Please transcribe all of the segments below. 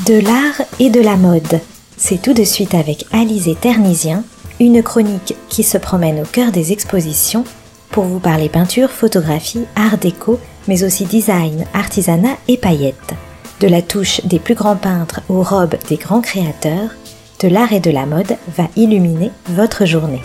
De l'art et de la mode. C'est tout de suite avec Alizé Ternisien, une chronique qui se promène au cœur des expositions pour vous parler peinture, photographie, art déco, mais aussi design, artisanat et paillettes. De la touche des plus grands peintres aux robes des grands créateurs, de l'art et de la mode va illuminer votre journée.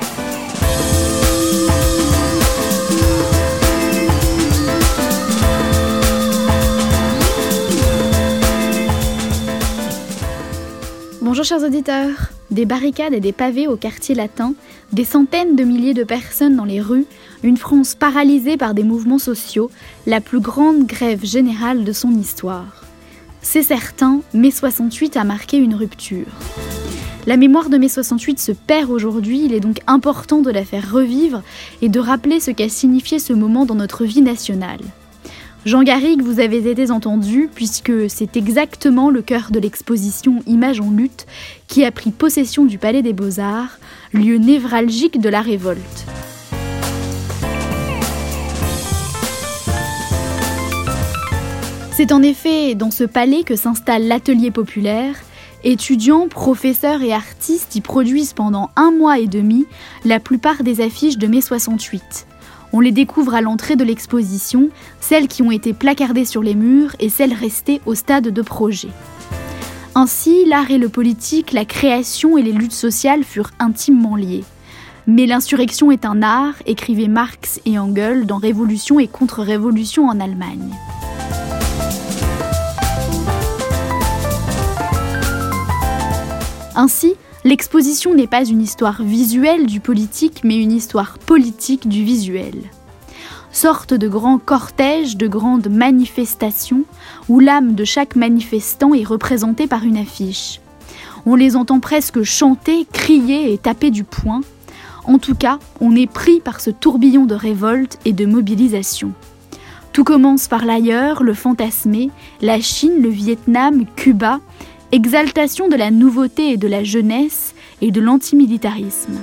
Bonjour chers auditeurs, des barricades et des pavés au quartier latin, des centaines de milliers de personnes dans les rues, une France paralysée par des mouvements sociaux, la plus grande grève générale de son histoire. C'est certain, mai 68 a marqué une rupture. La mémoire de mai 68 se perd aujourd'hui, il est donc important de la faire revivre et de rappeler ce qu'a signifié ce moment dans notre vie nationale. Jean Garrigue, vous avez été entendu, puisque c'est exactement le cœur de l'exposition Images en lutte qui a pris possession du Palais des Beaux-Arts, lieu névralgique de la révolte. C'est en effet dans ce palais que s'installe l'atelier populaire. Étudiants, professeurs et artistes y produisent pendant 1 mois et demi la plupart des affiches de mai 68. On les découvre à l'entrée de l'exposition, celles qui ont été placardées sur les murs et celles restées au stade de projet. Ainsi, l'art et le politique, la création et les luttes sociales furent intimement liés. Mais l'insurrection est un art, écrivaient Marx et Engels dans Révolution et contre-révolution en Allemagne. Ainsi, l'exposition n'est pas une histoire visuelle du politique, mais une histoire politique du visuel. Sorte de grand cortège, de grandes manifestations, où l'âme de chaque manifestant est représentée par une affiche. On les entend presque chanter, crier et taper du poing. En tout cas, on est pris par ce tourbillon de révolte et de mobilisation. Tout commence par l'ailleurs, le fantasmé, la Chine, le Vietnam, Cuba, exaltation de la nouveauté et de la jeunesse et de l'antimilitarisme.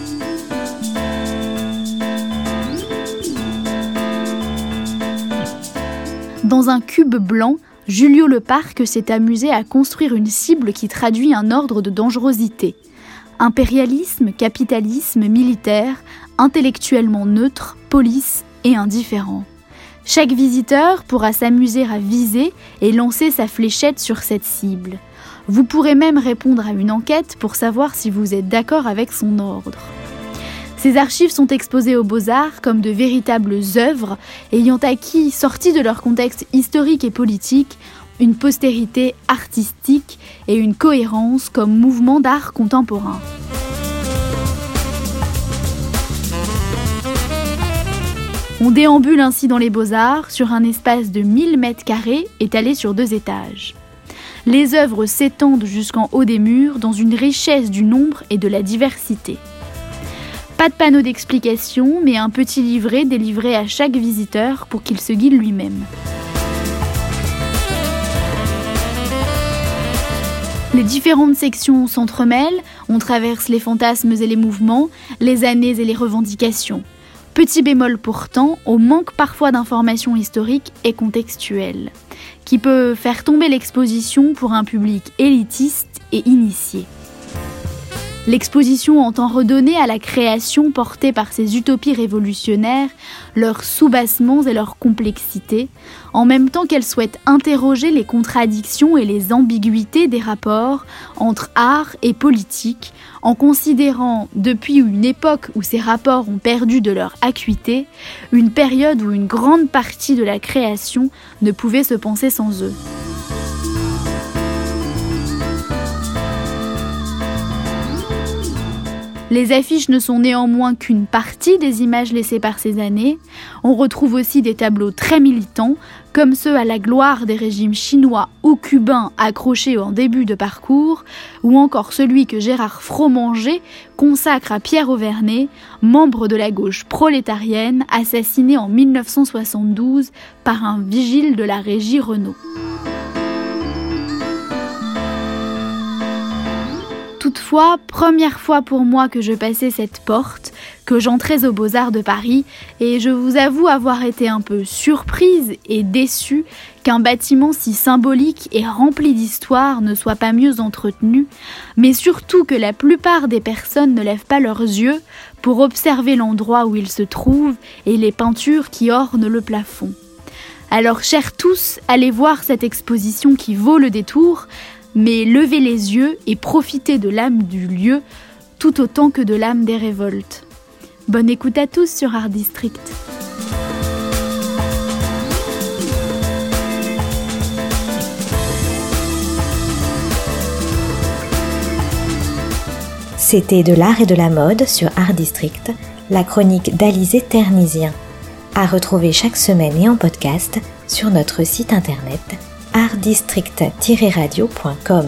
Dans un cube blanc, Julio Leparc s'est amusé à construire une cible qui traduit un ordre de dangerosité. Impérialisme, capitalisme, militaire, intellectuellement neutre, police et indifférent. Chaque visiteur pourra s'amuser à viser et lancer sa fléchette sur cette cible. Vous pourrez même répondre à une enquête pour savoir si vous êtes d'accord avec son ordre. Ces archives sont exposées aux Beaux-Arts comme de véritables œuvres ayant acquis, sorties de leur contexte historique et politique, une postérité artistique et une cohérence comme mouvement d'art contemporain. On déambule ainsi dans les Beaux-Arts sur un espace de 1000 m² étalé sur 2 étages. Les œuvres s'étendent jusqu'en haut des murs dans une richesse du nombre et de la diversité. Pas de panneau d'explication, mais un petit livret délivré à chaque visiteur pour qu'il se guide lui-même. Les différentes sections s'entremêlent, on traverse les fantasmes et les mouvements, les années et les revendications. Petit bémol pourtant, au manque parfois d'informations historiques et contextuelles, qui peut faire tomber l'exposition pour un public élitiste et initié. L'exposition entend redonner à la création portée par ces utopies révolutionnaires leurs soubassements et leur complexité, en même temps qu'elle souhaite interroger les contradictions et les ambiguïtés des rapports entre art et politique, en considérant, depuis une époque où ces rapports ont perdu de leur acuité, une période où une grande partie de la création ne pouvait se penser sans eux. Les affiches ne sont néanmoins qu'une partie des images laissées par ces années. On retrouve aussi des tableaux très militants, comme ceux à la gloire des régimes chinois ou cubains accrochés en début de parcours, ou encore celui que Gérard Fromanger consacre à Pierre Auverney, membre de la gauche prolétarienne, assassiné en 1972 par un vigile de la régie Renault. première fois pour moi que je passais cette porte, que j'entrais aux Beaux-Arts de Paris, et je vous avoue avoir été un peu surprise et déçue qu'un bâtiment si symbolique et rempli d'histoire ne soit pas mieux entretenu, mais surtout que la plupart des personnes ne lèvent pas leurs yeux pour observer l'endroit où il se trouve et les peintures qui ornent le plafond. Alors, chers tous, allez voir cette exposition qui vaut le détour, mais levez les yeux et profitez de l'âme du lieu tout autant que de l'âme des révoltes. Bonne écoute à tous sur Art District. C'était de l'art et de la mode sur Art District, la chronique d'Alizé Ternisien. À retrouver chaque semaine et en podcast sur notre site internet artdistrict-radio.com.